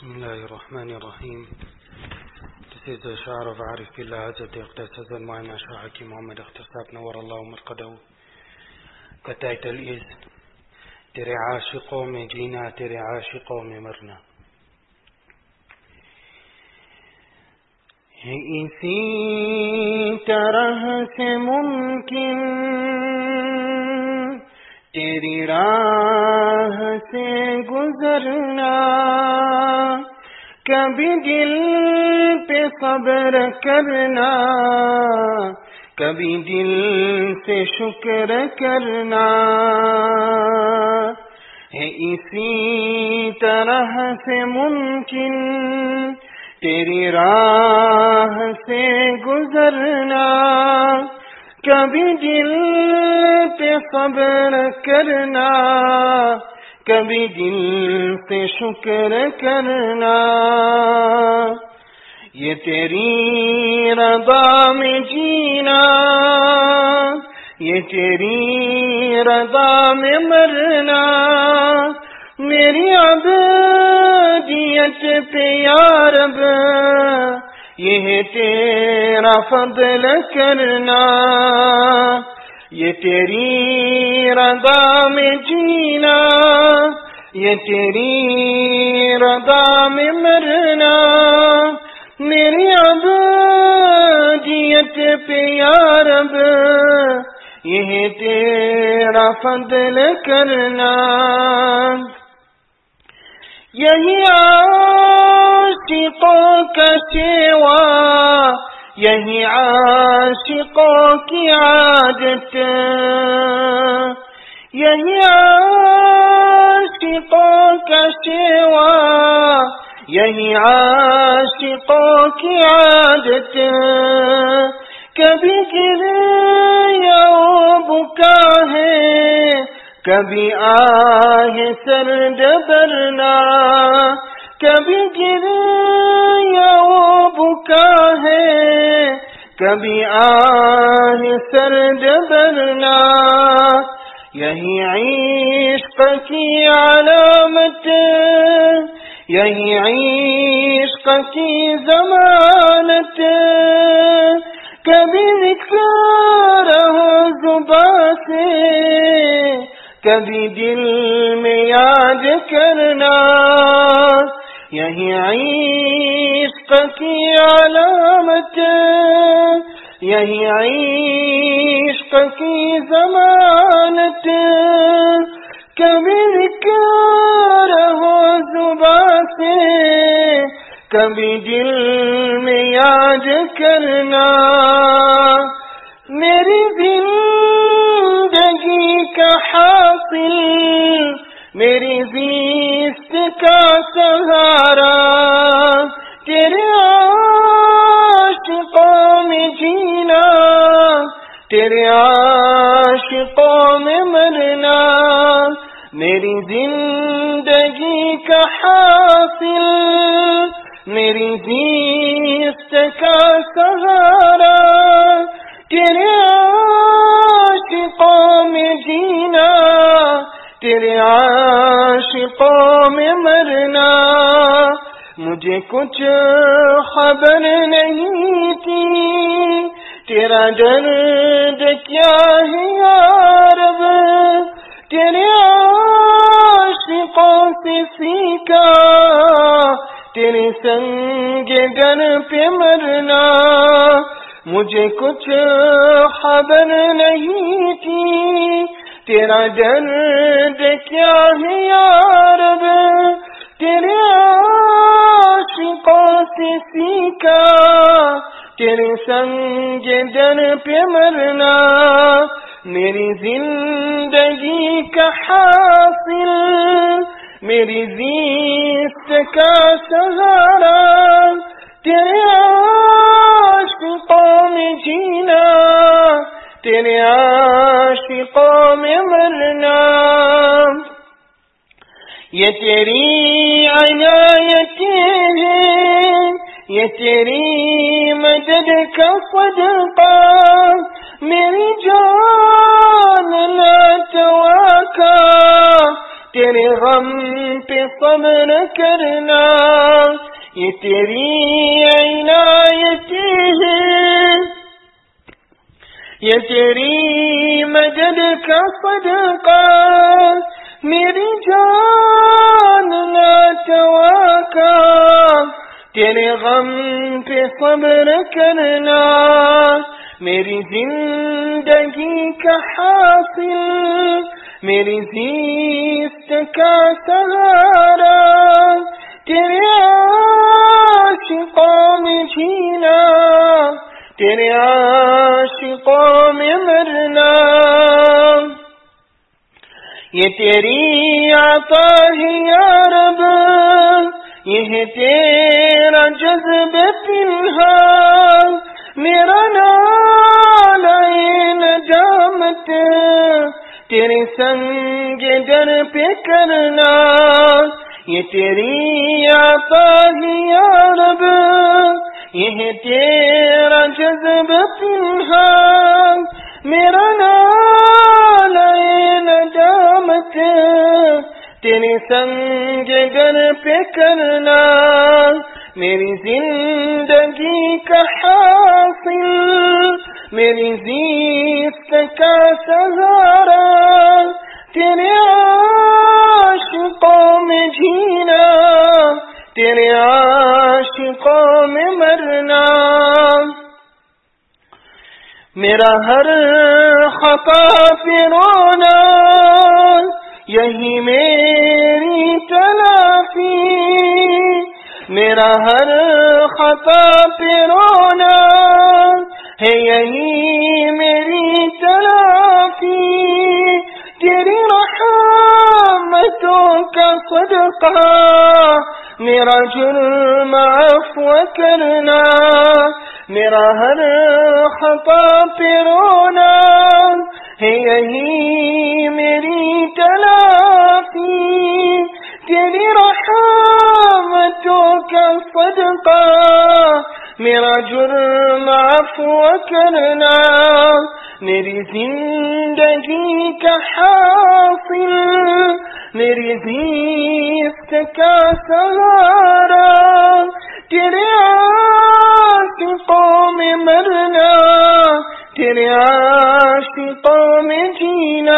بسم الله الرحمن الرحيم. This is the Sha'ar of Arif Billah Hazrat Iqtasad al-Ma'ina Sha'aki Muhammad Iqtasab Nawar Allah Marqadahu. The title is Tere Aashiqon mein jeena, Tere Aashiqon mein marna. ہے اسی طرح سے ممکن تیری راہ سے گزرنا، کبھی دل پہ صبر کرنا، کبھی دل سے شکر کرنا. ہے اسی طرح سے ممکن تیری راہ سے گزرنا، کبھی دل پہ صبر کرنا، کبھی دل سے شکر کرنا. یہ تیری رضا میں جینا، یہ تیری رضا میں مرنا، میری عبدیت پہ یا رب یہ ہے تیرا فضل کرنا. یہ تیری رضا میں جینا، یہ تیری رضا میں مرنا، میری عبدیت پہ یا رب یہ ہے تیرا فضل کرنا. یہی عاشقوں کا سیوا، یہی عاشقوں کی عادت، یہی عاشقوں کا سیوا، یہی عاشقوں کی عادت. کبھی گریہ و بکا ہے، کبھی آہ سرد برنا، کبھی گریہ و بکا ہے، کبھی آہ سرد برنا. یہی عشق کی علامت، یہی عشق کی ضمانت، کبھی ذکر ہو زبان سے، کبھی دل میں یاد کرنا. یہی عشق کی علامت، یہی عشق کی ضمانت، کبھی ذکر ہو زبان سے، کبھی دل میں یاد کرنا. میری زندگی کا حاصل، میری زیست کا سہارا، تیرے عاشقوں میں جینا، تیرے عاشقوں میں مرنا. میری زندگی کا حاصل، میری زیست کا سہارا، تیرے عاشقوں میں جینا، تیرے عاشقوں میں مرنا. مجھے کچھ خبر نہیں تھی تیرا درد کیا ہے یا رب، تیرے عاشقوں سے سیکھا تیرے سنگ گر پہ مرنا. مجھے کچھ خبر نہیں تھی تیرا درد کیا ہے یا رب، تیرے عاشقوں سے سیکھا تیرے سنگ در پہ مرنا. میری زندگی کا حاصل، میری زیست کا سہارا، تیرے عاشقوں میں جینا، تیرے عاشقوں میں مرنا. یہ تیری عنایتیں ہیں، یہ تیری مدد کا صدقہ، میری جان نہ توقع تیرے غم پہ صبر کرنا. یہ تیری عنایتی ہے، یہ تیری مدد کا صدقہ، میری جان ناتواکا، تیرے غم پہ صبر کرنا میری زندگی کا حاصل، میری زیست کا سہارا، تیرے عاشقوں میں جینا، تیرے عاشقوں میں مرنا، یہ تیری عطا ہے یا رب، یہ ہے تیرا جذب پنہان، میرا نالہ ندامت تیرے سنگ در پہ کرنا، یہ تیری عطا ہے یا رب، یہ ہے تیرا جذب پنہان، میرا نالہ ندامت تیرے سنگ در پہ کرنا، میری زندگی کا حاصل، میری زیست کا سہارا، تیرے عاشقوں میں جینا، تیرے عاشقوں میں مرنا، میرا ہر خطا پہ رونا یہی میری تلافی، میرا ہر خطا پہ رونا ہے یہی میری تلافی، تیری رحمتوں کا صدقہ میرا جرم عفو کرنا، میرا ہر خطا پہ رونا ہے یہی میری تلافی، تیری رحمتوں کا صدقہ میرا جرم عفو کرنا، میری زندگی کا حاصل، میری زیست کا سہارا، تیرے عاشقوں میں مرنا، تیرے عاشقوں میں جینا،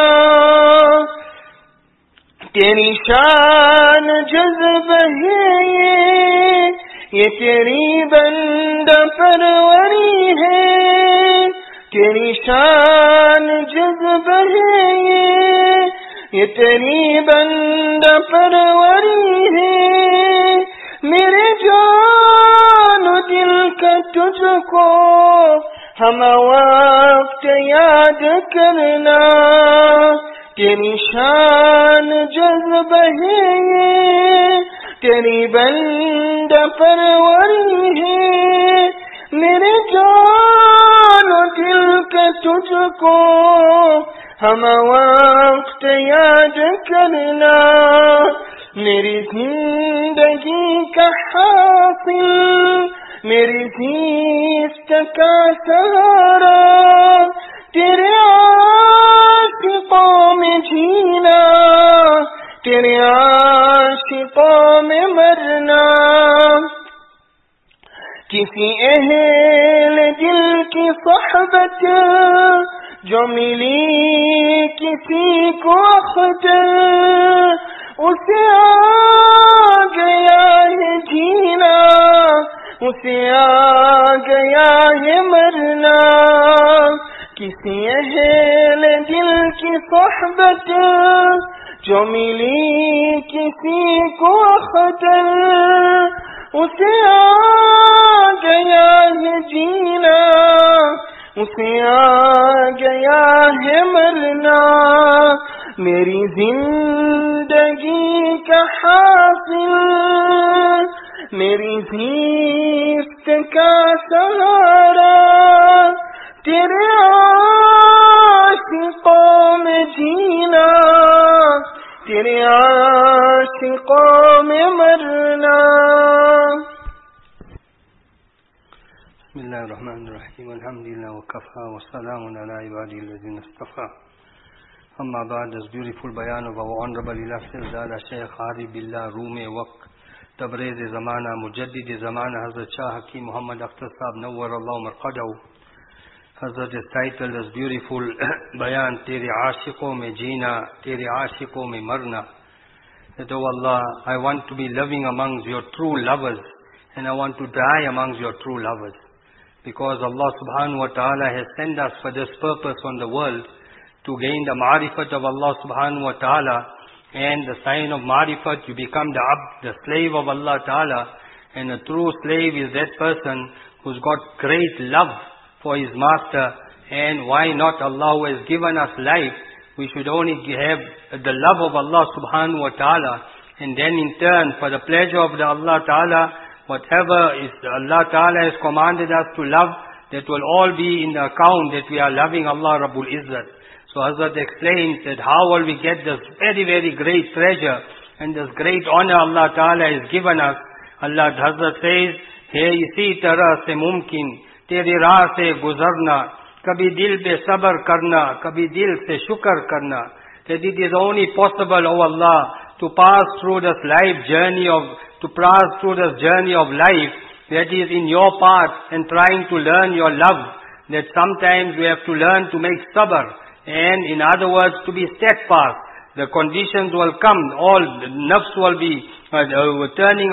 تیری شان جذب ہے یہ تیری بندہ پروری ہے، تیری شان جذب ہے یہ تیری بندہ پروری ہے، میرے جان و دل کا تجھ کو ہم وقت یاد کرنا، تیری شان جذب ہے تیری بندہ پروری ہے، میرے جان و دل کا تجھ کو ہم وقت یاد کرنا، میری زندگی کا حاصل، میری زیست کا سہارا، تیرے عاشقوں میں جینا، تیرے عاشقوں میں مرنا، کسی اہل دل کی صحبت جو ملی کسی کو اختر، اسے آ گیا ہے جینا، اسے آ گیا ہے مرنا، کسی اہل دل کی صحبت جو ملی کسی کو اختر، اسے آ گیا ہے جینا، اسے آ گیا ہے مرنا، میری زندگی کا حاصل، میری زیست کا سہارا، تیرے عاشقوں میں جینا، تیرے عاشقوں میں مرنا۔ بسم اللہ الرحمن الرحیم، الحمدللہ وکفا والسلام علی عبادہ الذین اصطفى. Amma ba'd, this beautiful bayan of our honorable illustrious Dada Shaykh Arif Billah Rume Waqt Tabriz-e Zamana, Mujaddid-e Zamana, Hazrat Shah Hakim Muhammad Akhtar Sahab, Nawwarallahu Marqadahu. Hazrat is titled as beautiful Bayan, Tere Aashiqon mein jeena, Tere Aashiqon mein marna. That, oh Allah, I want to be loving amongst your true lovers, and I want to die amongst your true lovers. Because Allah subhanahu wa ta'ala has sent us for this purpose on the world, to gain the ma'rifat of Allah subhanahu wa ta'ala, and the sign of ma'rifat, you become the abd, the slave of Allah ta'ala, and a true slave is that person who's got great love for his master. And why not? Allah who has given us life, we should only have the love of Allah subhanahu wa ta'ala, and then in turn, for the pleasure of the Allah ta'ala, whatever is Allah ta'ala has commanded us to love, that will all be in the account that we are loving Allah Rabbul Izzat. So Hazrat explains that how will we get this very, very great treasure and this great honor Allah Ta'ala has given us. Allah Hazrat says, "Hey, isi tarah se mumkin, tere raah se guzarna, kabhi dil pe sabr karna, kabhi dil se shukr karna." That it is only possible, O Allah, to pass through this life journey to pass through this journey of life that is in your path and trying to learn your love. That sometimes we have to learn to make sabr. And in other words, to be steadfast. The conditions will come, all the nafs will be turning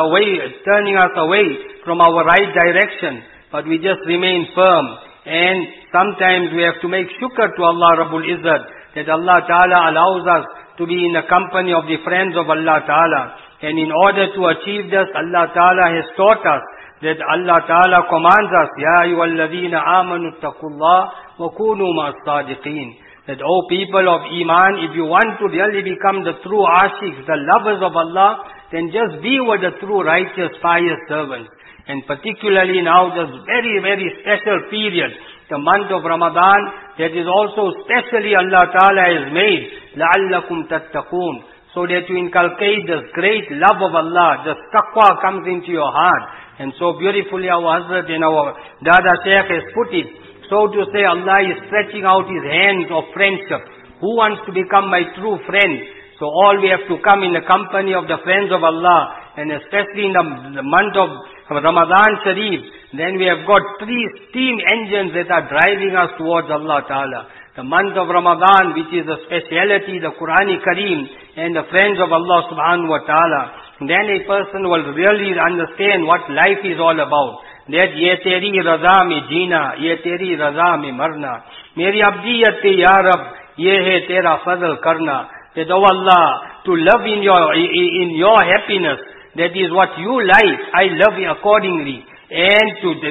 us away from our right direction. But we just remain firm. And sometimes we have to make shukr to Allah Rabbul Izzat, that Allah Ta'ala allows us to be in the company of the friends of Allah Ta'ala. And in order to achieve this, Allah Ta'ala has taught us that Allah Ta'ala commands us, Ya ayyuhalladhina amanu taqullah wa kunu ma'as sadiqeen. That, O people of Iman, if you want to really become the true ashiqs, the lovers of Allah, then just be with the true righteous, pious servants. And particularly now, this very, very special period, the month of Ramadan, that is also specially Allah Ta'ala has made, لَعَلَّكُمْ تَتَّقُونَ, so that you inculcate this great love of Allah, this taqwa comes into your heart. And so beautifully our Hazrat and our Dada Shaykh has put it. So to say, Allah is stretching out His hands of friendship. Who wants to become my true friend? So all we have to come in the company of the friends of Allah, and especially in the month of Ramadan Sharif, then we have got 3 steam engines that are driving us towards Allah Ta'ala. The month of Ramadan, which is a speciality, the Qur'ani Kareem, and the friends of Allah Subhanahu Wa Ta'ala. Then a person will really understand what life is all about. That ye teri raza mein jeena, ye teri raza mein marna. Meri abdiyat pe ya Rab, ye hai tera fazl karna. That, oh Allah, to love in your happiness, that is what you like, I love you accordingly. And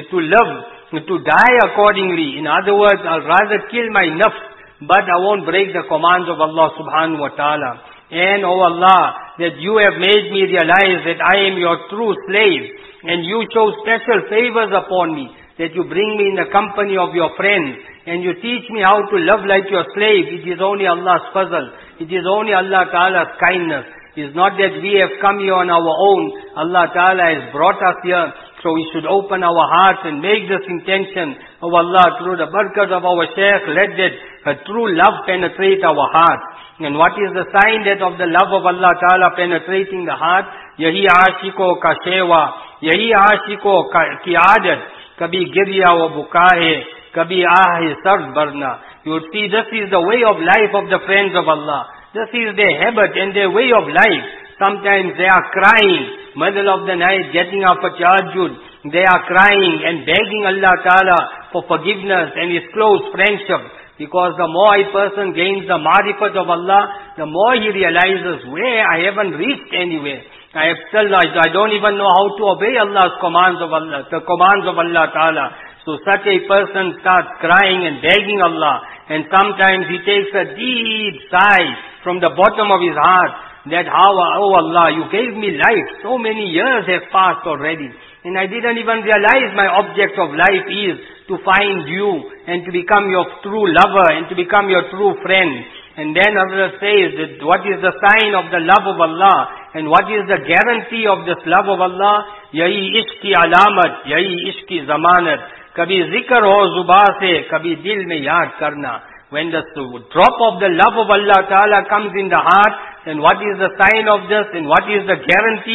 to die accordingly. In other words, I'll rather kill my nafs, but I won't break the commands of Allah Subhanahu Wa Ta'ala. And, oh Allah, that you have made me realize that I am your true slave, and you show special favors upon me, that you bring me in the company of your friends, and you teach me how to love like your slave. It is only Allah's fazl. It is only Allah Ta'ala's kindness. It is not that we have come here on our own. Allah Ta'ala has brought us here, so we should open our hearts and make this intention. Oh Allah, through the barakat of our Shaykh, let that true love penetrate our hearts. And what is the sign that of the love of Allah Ta'ala penetrating the heart? Yahi aashiko ka shewa, yahi aashiko ki aadat, kabhi girya wa bukahe, kabhi aahe sard barna. You would see this is the way of life of the friends of Allah. This is their habit and their way of life. Sometimes they are crying, middle of the night, getting up for tahajjud. They are crying and begging Allah Ta'ala for forgiveness and His close friendship. Because the more a person gains the ma'rifat of Allah, the more he realizes, where I haven't reached anywhere. I don't even know how to obey Allah's commands of Allah, the commands of Allah Ta'ala. So such a person starts crying and begging Allah. And sometimes he takes a deep sigh from the bottom of his heart, that oh Allah, you gave me life. So many years have passed already. And I didn't even realize my object of life is to find you and to become your true lover and to become your true friend. And then Allah says that what is the sign of the love of Allah and what is the guarantee of this love of Allah? Yahi ishki alamat, yahi ishki zamanat. Kabhi zikr ho zuba se, kabhi dil mein yaad karna. When the drop of the love of Allah Ta'ala comes in the heart, then what is the sign of this and what is the guarantee?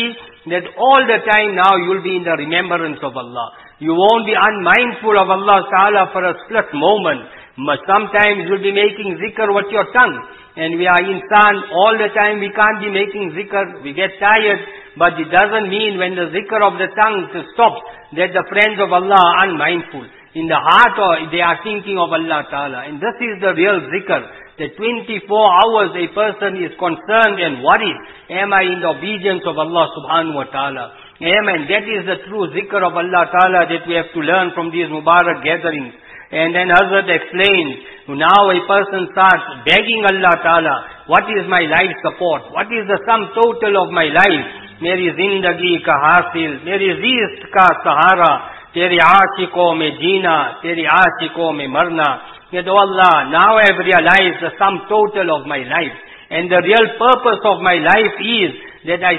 that all the time now you will be in the remembrance of Allah. You won't be unmindful of Allah Ta'ala for a split moment. But sometimes you'll be making zikr with your tongue. And we are insan, all the time we can't be making zikr. We get tired. But it doesn't mean when the zikr of the tongue stops that the friends of Allah are unmindful. In the heart they are thinking of Allah Ta'ala. And this is the real zikr. That 24 hours a person is concerned and worried. Am I in the obedience of Allah Subhanahu wa Ta'ala? Amen. That is the true zikr of Allah Ta'ala that we have to learn from these Mubarak gatherings. And then Hazrat explains, now a person starts begging Allah Ta'ala, what is my life support? What is the sum total of my life? Meri zindagi ka hasil, meri zist ka sahara, teri aashiko mein jeena, teri aashiko mein marna. That, oh Allah, now I have realized the sum total of my life. And the real purpose of my life is that I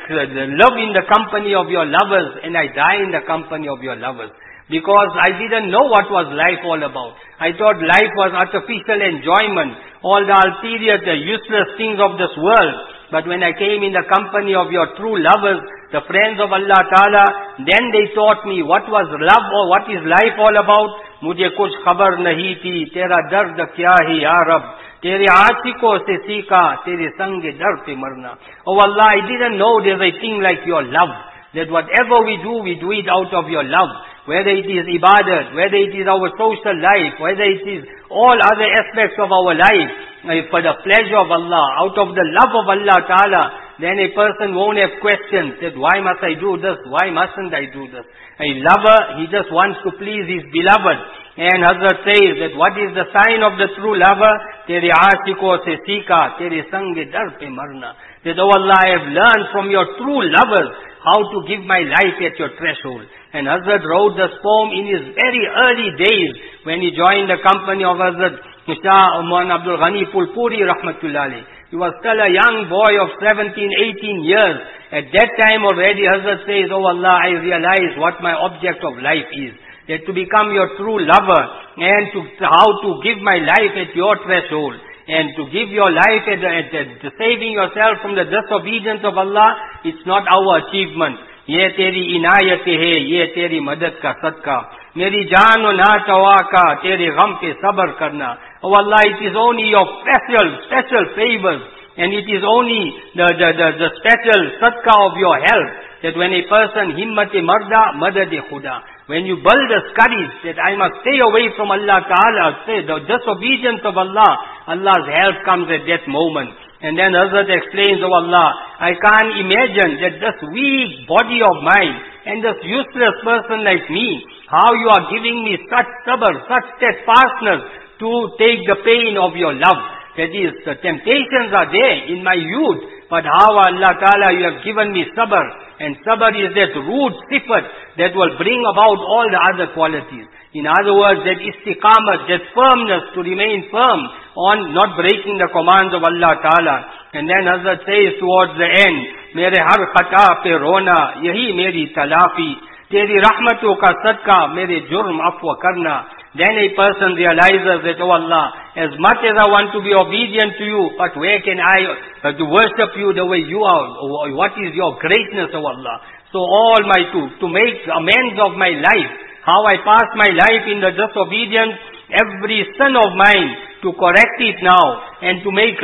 live in the company of your lovers and I die in the company of your lovers. Because I didn't know what was life all about. I thought life was artificial enjoyment, all the ulterior, the useless things of this world. But when I came in the company of your true lovers, the friends of Allah Ta'ala, then they taught me what was love or what is life all about. Mujhe kuch khabar nahi thi, tera dard kya hai ya Rab. Tere aashiko se seekha, tere sange dar pe marna. Oh Allah, I didn't know there's a thing like your love. That whatever we do it out of your love. Whether it is ibadat, whether it is our social life, whether it is all other aspects of our life, for the pleasure of Allah, out of the love of Allah Ta'ala, then a person won't have questions that why must I do this, why mustn't I do this. A lover, he just wants to please his beloved. And Hazrat says that what is the sign of the true lover? Tere aashiko se seekha, tere sange dar pe marna. That, oh Allah, I have learned from your true lovers how to give my life at your threshold. And Hazrat wrote this poem in his very early days when he joined the company of Hazrat Shah Uman Abdul Ghani Pulpuri Rahmatullah alayhi. He was still a young boy of 17, 18 years. At that time already Hazrat says, oh Allah, I realize what my object of life is. That to become your true lover and how to give my life at your threshold. And to give your life at saving yourself from the disobedience of Allah, it's not our achievement. Ye teri inayat hai, ye teri madad ka sadqa. Meri jaan o naat hawa ka, tere gham pe sabr karna. Oh Allah, it is only your special favors. And it is only the special sadqa of your help. That when a person himmat-e marda, madad-e khuda. When you build the courage that I must stay away from Allah Ta'ala, say the disobedience of Allah, Allah's help comes at that moment. And then Hazrat explains, oh Allah, I can't imagine that this weak body of mine and this useless person like me, how you are giving me such sabr, such steadfastness to take the pain of your love. That is, the temptations are there in my youth, but how Allah Ta'ala you have given me sabr. And sabr is that root sifat that will bring about all the other qualities. In other words, that istiqamat, that firmness to remain firm on not breaking the commands of Allah Ta'ala. And then Hazrat says towards the end, Mere har khata pe rona, yahi meri talafi, teri rahmato ka sadka, mere jurm afwa karna. Then a person realizes that, oh Allah, as much as I want to be obedient to you, but where can I to worship you the way you are? What is your greatness, oh Allah? So all to make amends of my life, how I passed my life in the disobedience, every sin of mine, to correct it now, and to make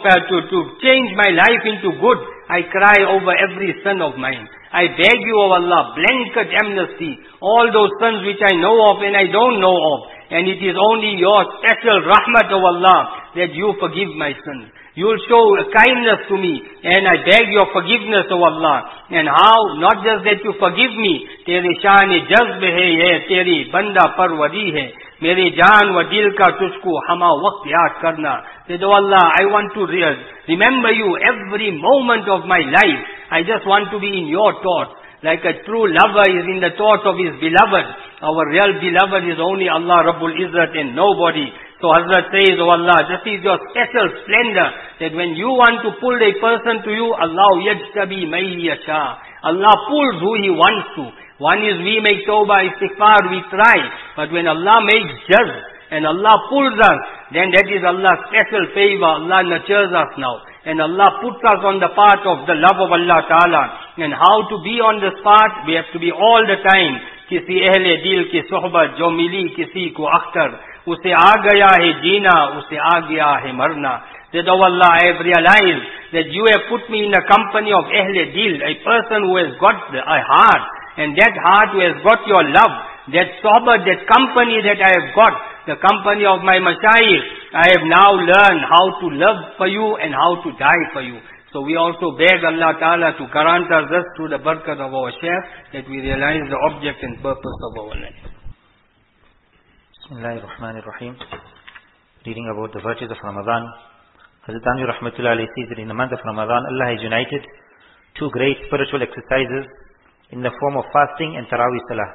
to change my life into good, I cry over every sin of mine. I beg you, O Allah, blanket amnesty, all those sins which I know of and I don't know of. And it is only your special rahmat, O Allah, that you forgive my sins. You will show kindness to me, and I beg your forgiveness, O Allah. And how? Not just that you forgive me, Tere shaan-e jazb hai, Teri banda parwari hai. Mere jaan wa dil ka tushku hama waqt yaad karna. Said, oh Allah, I want to remember you every moment of my life. I just want to be in your thoughts. Like a true lover is in the thoughts of his beloved. Our real beloved is only Allah Rabbul Izzat and nobody. So Hazrat says, oh Allah, this is your special splendor. That when you want to pull a person to you, Allah yajtabi may yasha. Allah pulls who He wants to. One is we make tawbah, istighfar, we try. But when Allah makes jazb and Allah pulls us, then that is Allah's special favor. Allah nurtures us now. And Allah puts us on the path of the love of Allah Ta'ala. And how to be on this path? We have to be all the time. Kisi ahle dil ki sohbat, jo mili kisi ko akhtar. Use aa gaya hai jeena, use aa gaya hai marna. Said, oh Allah, I have realized that you have put me in the company of ahle dil, a person who has got a heart. And that heart who has got your love, that sohbat, that company that I have got, the company of my mashayikh, I have now learned how to love for you and how to die for you. So we also beg Allah Ta'ala to grant us this through the barakat of our Shaykh, that we realize the object and purpose of our life. Bismillahirrahmanirrahim. Reading about the virtues of Ramadan. Hazrat Tanvi Rahmatullah Alayhi says that in the month of Ramadan, Allah has united two great spiritual exercises in the form of fasting and Taraweeh Salah.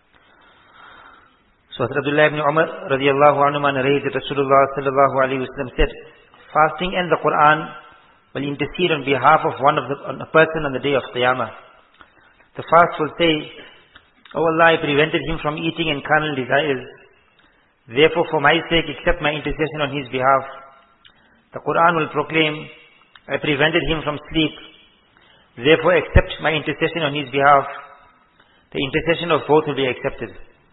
So Hazrat Abdullah ibn Umar radiyallahu anhu narrates that Rasulullah sallallahu alayhi wa sallam said, fasting and the Quran will intercede on behalf of a person on the day of Qiyamah. The fast will say, oh Allah, I prevented him from eating and carnal desires. Therefore, for my sake, accept my intercession on his behalf. The Quran will proclaim, I prevented him from sleep. Therefore, accept my intercession on his behalf. The intercession of both will be accepted.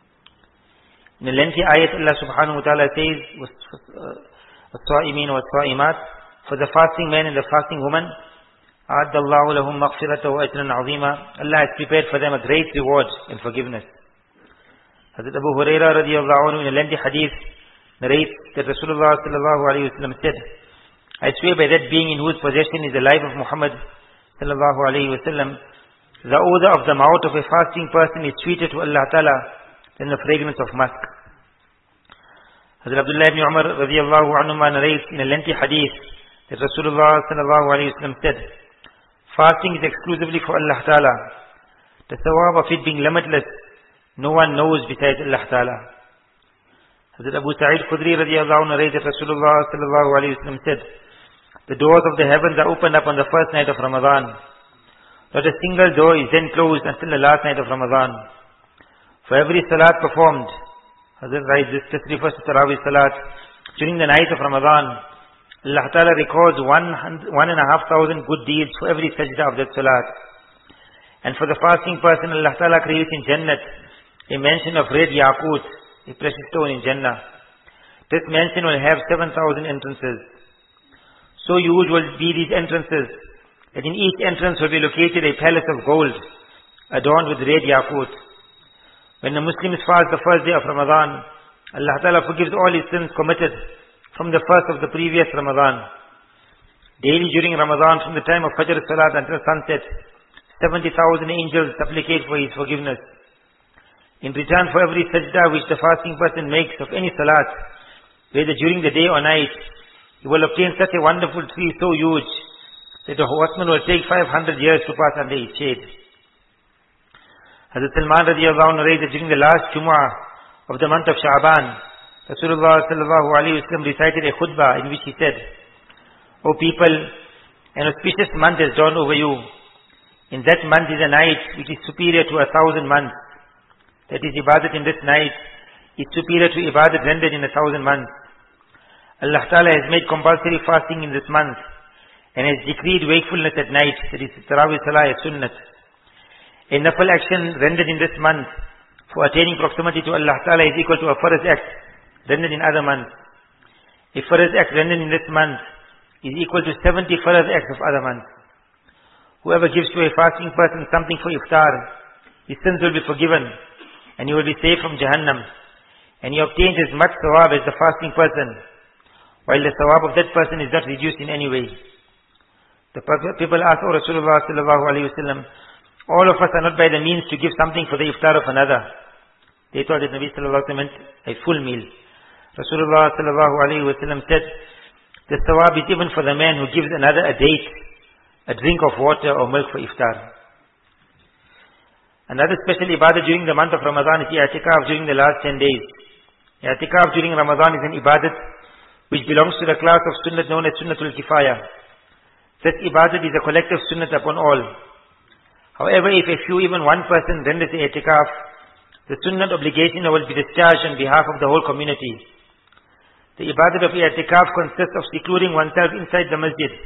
In the lengthy ayat, Allah subhanahu wa ta'ala says, وَالصَّائِمِينَ وَالصَّائِمَاتِ, for the fasting man and the fasting woman, أَعَدَّ اللَّهُ لَهُمْ مَغْفِرَةً وَأَجْرًا عَظِيمًا, Allah has prepared for them a great reward and forgiveness. Hazrat Abu Hurairah radiyallahu anhu in a lengthy hadith narrates that Rasulullah sallallahu alayhi wa sallam said, I swear by that being in whose possession is the life of Muhammad sallallahu alayhi wa sallam, the odor of the mouth of a fasting person is sweeter to Allah Ta'ala than the fragrance of musk. Hazrat Abdullah ibn Umar radiyallahu anhu narrates in a lengthy hadith that Rasulullah sallallahu alayhi wa sallam said, fasting is exclusively for Allah Ta'ala. The sawab of it being limitless, no one knows besides Allah Ta'ala. Hazrat Abu Sa'id Khudri radiyallahu anhu narrates that Rasulullah sallallahu alayhi wa sallam said, the doors of the heavens are opened up on the first night of Ramadan. Not a single door is then closed until the last night of Ramadan. For every salat performed, Hazrat writes, this refers to Taraweeh Salat, during the night of Ramadan, Allah Ta'ala records 1,500 good deeds for every sajda of that salat. And for the fasting person, Allah Ta'ala creates in Jannat a mansion of red yaqut, a precious stone in Jannah. This mansion will have 7,000 entrances. So huge will be these entrances, that in each entrance will be located a palace of gold, adorned with red yaqut. When the Muslims fast the first day of Ramadan, Allah Ta'ala forgives all his sins committed from the first of the previous Ramadan. Daily during Ramadan, from the time of Fajr Salat until sunset, 70,000 angels supplicate for his forgiveness. In return for every sajda which the fasting person makes of any salat, whether during the day or night, he will obtain such a wonderful tree so huge that a horseman will take 500 years to pass under its shade. Hazrat Salman radiyallahu anhu narrates that during the last Jumu'ah of the month of Sha'ban, Rasulullah sallallahu alayhi wa sallam recited a khutbah in which he said, O people, an auspicious month has dawned over you. In that month is a night which is superior to 1,000 months. That is, ibadat in this night is superior to ibadat rendered in 1,000 months. Allah Ta'ala has made compulsory fasting in this month and has decreed wakefulness at night, that is, Taraweeh Salah as sunnat. A nafal action rendered in this month for attaining proximity to Allah Ta'ala is equal to a farz act rendered in other months. A farz act rendered in this month is equal to 70 farz acts of other months. Whoever gives to a fasting person something for iftar, his sins will be forgiven and he will be saved from Jahannam, and he obtains as much sawab as the fasting person, while the sawab of that person is not reduced in any way. The people ask, O Rasulullah sallallahu alayhi wa sallam, all of us are not by the means to give something for the iftar of another. They thought that Nabi sallallahu alayhi wa sallam meant a full meal. Rasulullah sallallahu alayhi wa sallam said, the sawab is even for the man who gives another a date, a drink of water or milk for iftar. Another special ibadah during the month of Ramadan is i'tikaf during the last 10 days. I'tikaf during Ramadan is an ibadat which belongs to the class of sunnat known as sunnatul kifaya. This ibadat is a collective sunnat upon all. However, if a few, even one person renders the i'tikaf, the sunnat obligation will be discharged on behalf of the whole community. The ibadat of i'tikaf consists of secluding oneself inside the masjid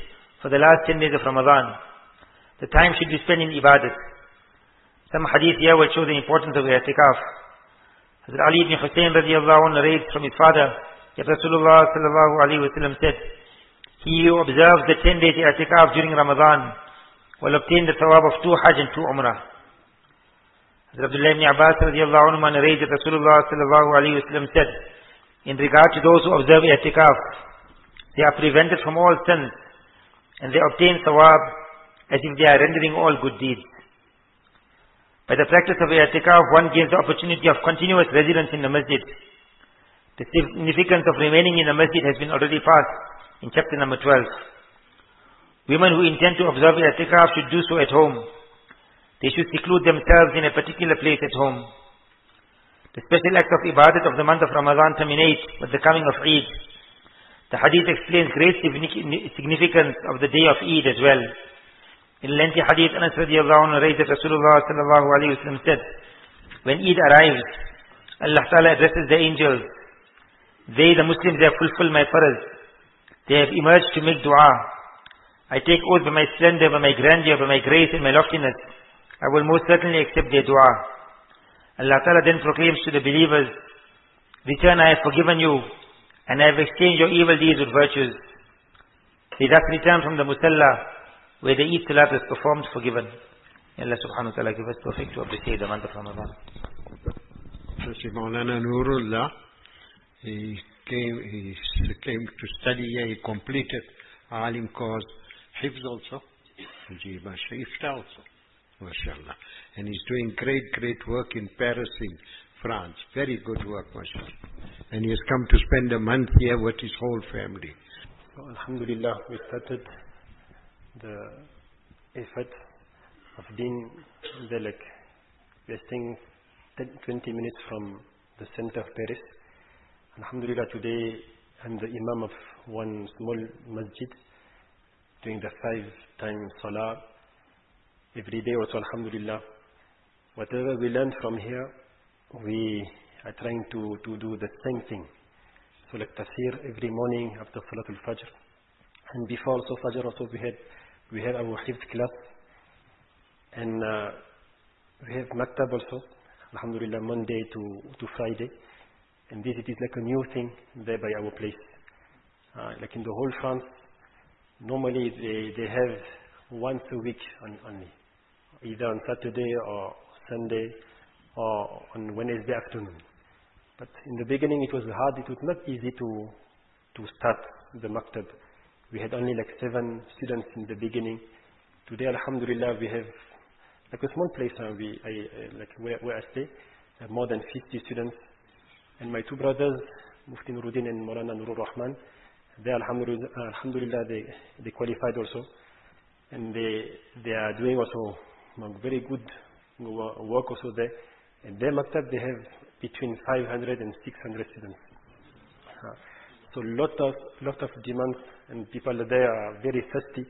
for the last 10 days of Ramadan. The time should be spent in ibadat. Some hadith here will show the importance of i'tikaf. Hazrat Ali ibn Hussein radiallahu anhu narrates from his father that Rasulullah sallallahu alayhi wa sallam said, he who observes the 10 days i'tikaf during Ramadan will obtain the thawab of 2 Hajj and 2 Umrah. Hazrat Abdullah ibn Abbas radiallahu anhu narrates that Rasulullah sallallahu alayhi wa sallam said, in regard to those who observe i'tikaf, they are prevented from all sins and they obtain thawab as if they are rendering all good deeds. By the practice of i'tikaf, one gains the opportunity of continuous residence in the masjid. The significance of remaining in the masjid has been already passed in chapter number 12. Women who intend to observe i'tikaf should do so at home. They should seclude themselves in a particular place at home. The special act of ibadat of the month of Ramadan terminates with the coming of Eid. The hadith explains great significance of the day of Eid as well. In a lengthy hadith, Anas radiallahu anhu narrates that Rasulullah sallallahu alayhi wa sallam said, when Eid arrives, Allah Ta'ala addresses the angels. They, the Muslims, have fulfilled my faraz. They have emerged to make dua. I take oath by my splendor, by my grandeur, by my grace and my loftiness, I will most certainly accept their dua. Allah Ta'ala then proclaims to the believers, return, I have forgiven you, and I have exchanged your evil deeds with virtues. They thus return from the musalla, where the Eid Salat is performed, forgiven. Allah subhanahu wa ta'ala give us tawfiq to appreciate the month of Ramadan. Maulana Nurullah, he came to study here, he completed Alim course, Hifz also, Ifta also, mashallah. And he's doing great work in Paris, in France. Very good work, mashallah. And he has come to spend a month here with his whole family. So, alhamdulillah, we started the effort of Deen Delek. We are staying 20 minutes from the center of Paris. Alhamdulillah, today I'm the Imam of one small masjid, doing the 5-time Salah every day also, alhamdulillah. Whatever we learn from here, we are trying to do the same thing. So like tafsir every morning after Salatul Fajr. And before also Fajr also we had our Hifz class. And we have Maktab also, alhamdulillah, Monday to Friday. And this it is like a new thing there by our place. Like in the whole France, normally they have once a week only. Either on Saturday or Sunday or on Wednesday afternoon. But in the beginning it was hard, it was not easy to start the Maktab. We had only like 7 students in the beginning. Today, alhamdulillah, we have like a small place like where I stay, more than 50 students. And my 2 brothers, Mufti Nuruddin and Maulana Nurul Rahman, they alhamdulillah, they qualified also. And they are doing also very good work also there. And their Maktab, they have between 500 and 600 students. So lot of demands, and people there are very thirsty.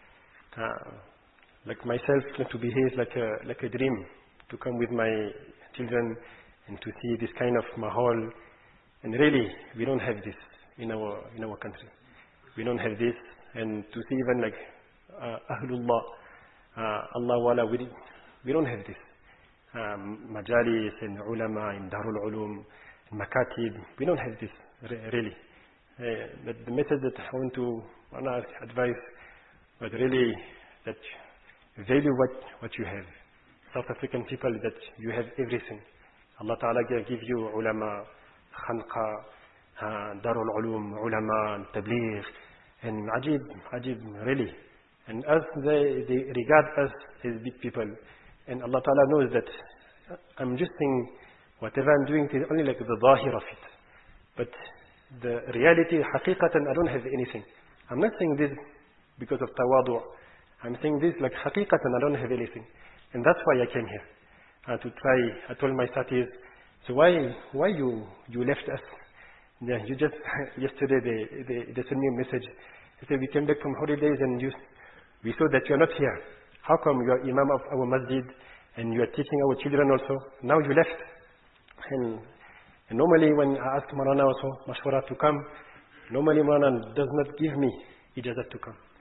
Like myself, to be here is like a dream, to come with my children and to see this kind of mahal. And really, we don't have this in our country. We don't have this, and to see even like Ahlullah, Allah Wala, we don't have this. Majalis and ulama in Darul Ulum, Makatib, we don't have this really. The message that I want to advise, but really that value what you have. South African people, that you have everything. Allah Ta'ala give you ulama, khanqa, Darul Ulum, ulama, tabligh, and ajib, really. And us, they regard us as big people. And Allah Ta'ala knows that I'm just saying whatever I'm doing is only like the zahir of it. But the reality, haqiqatan, I don't have anything. I'm not saying this because of tawadu. I'm saying this like haqiqatan, I don't have anything. And that's why I came here. To try, I told my statis, so why you left us? Yeah, you just, yesterday they sent me a message. They said, we came back from holidays and we saw that you're not here. How come you are Imam of our masjid and you are teaching our children also? Now you left. And normally when I ask Marana also, Mashwara to come, normally Marana does not give me ijazat to come.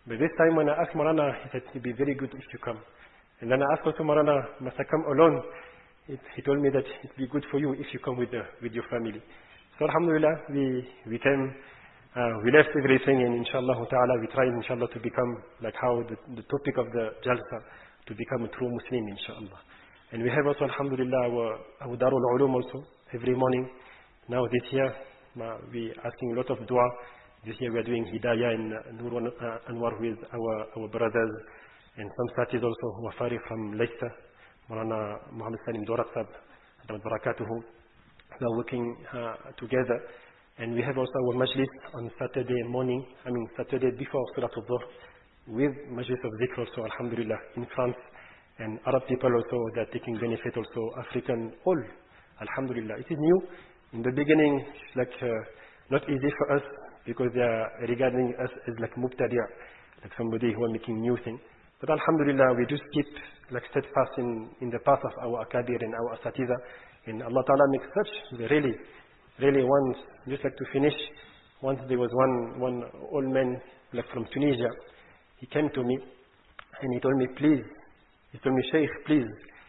But this time when I asked Marana, he said, it'd be very good if you come. And then I asked also Marana, must I come alone? He told me that it'd be good for you if you come with your family. So alhamdulillah, we came, we left everything, and inshallah ta'ala, we tried inshallah to become like how the topic of the Jalsa, to become a true Muslim inshallah. And we have also alhamdulillah our Darul Ulum also, every morning. Now this year, we asking a lot of dua. This year we are doing Hidayah and Nur Anwar with our brothers, and some satis also who are far from Leicester. Marana Muhammad Salim Dorat Sab, Barakatuhu. We are working together. And we have also our majlis on Saturday morning, Saturday before Salat al-Dhuhr, with majlis of zikr also, alhamdulillah, in France. And Arab people also, they are taking benefit also, African, all, alhamdulillah. It is new. In the beginning, it's like not easy for us, because they are regarding us as like mubtadi', like somebody who are making new things. But alhamdulillah, we just keep like steadfast in the path of our akabir and our asatiza. And Allah Ta'ala makes such, really once, just like to finish, once there was one old man like from Tunisia. He came to me and he told me, Shaykh, please,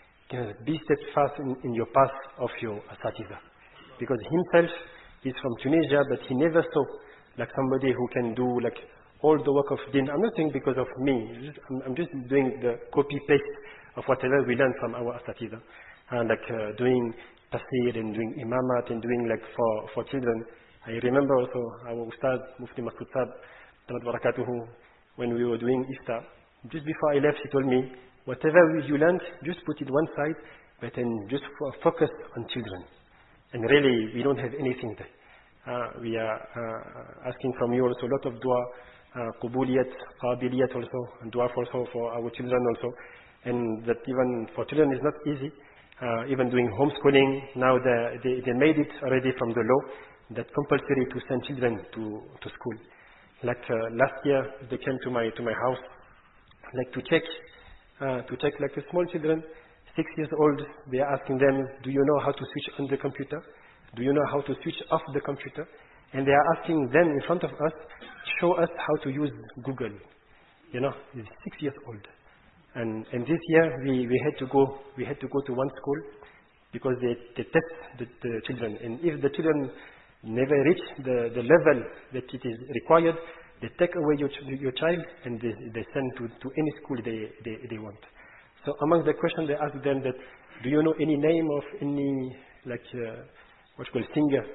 be steadfast in your path of your asatiza. Because himself is from Tunisia, but he never saw like somebody who can do like all the work of din. I'm not saying because of me. I'm just doing the copy-paste of whatever we learn from our asatiza. Like doing tafsir and doing imamat and doing like for children. I remember also our Ustad, Mufti Masud Sab, when we were doing iftar. Just before I left, he told me, whatever you learned, just put it one side, but then just focus on children. And really, we don't have anything there. We are asking from you also a lot of dua, qubuliyat, qabiliyat also, and dua also for our children also. And that even for children is not easy. Even doing homeschooling, now they made it already from the law that compulsory to send children to school. Like last year, they came to my house, like to check like the small children, 6 years old. They are asking them, do you know how to switch on the computer? Do you know how to switch off the computer? And they are asking them in front of us, show us how to use Google. You know, he's 6 years old. And this year we had to go to one school because they test the children. And if the children never reach the level that it is required, they take away your child and they send to any school they want. So among the questions they ask them that, do you know any name of any like what you call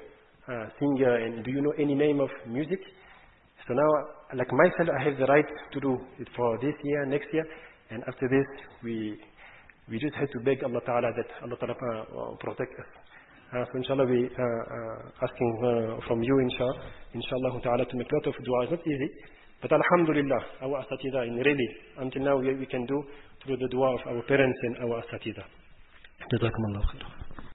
singer, and do you know any name of music? So now, like myself, I have the right to do it for this year, next year, and after this we just have to beg Allah Ta'ala that Allah Ta'ala protect us. So inshallah we asking from you inshallah Ta'ala to make a lot of dua. It's not easy, but alhamdulillah, our asatiza, and really until now we can do through the dua of our parents and our asatiza. Jazakumullah khair.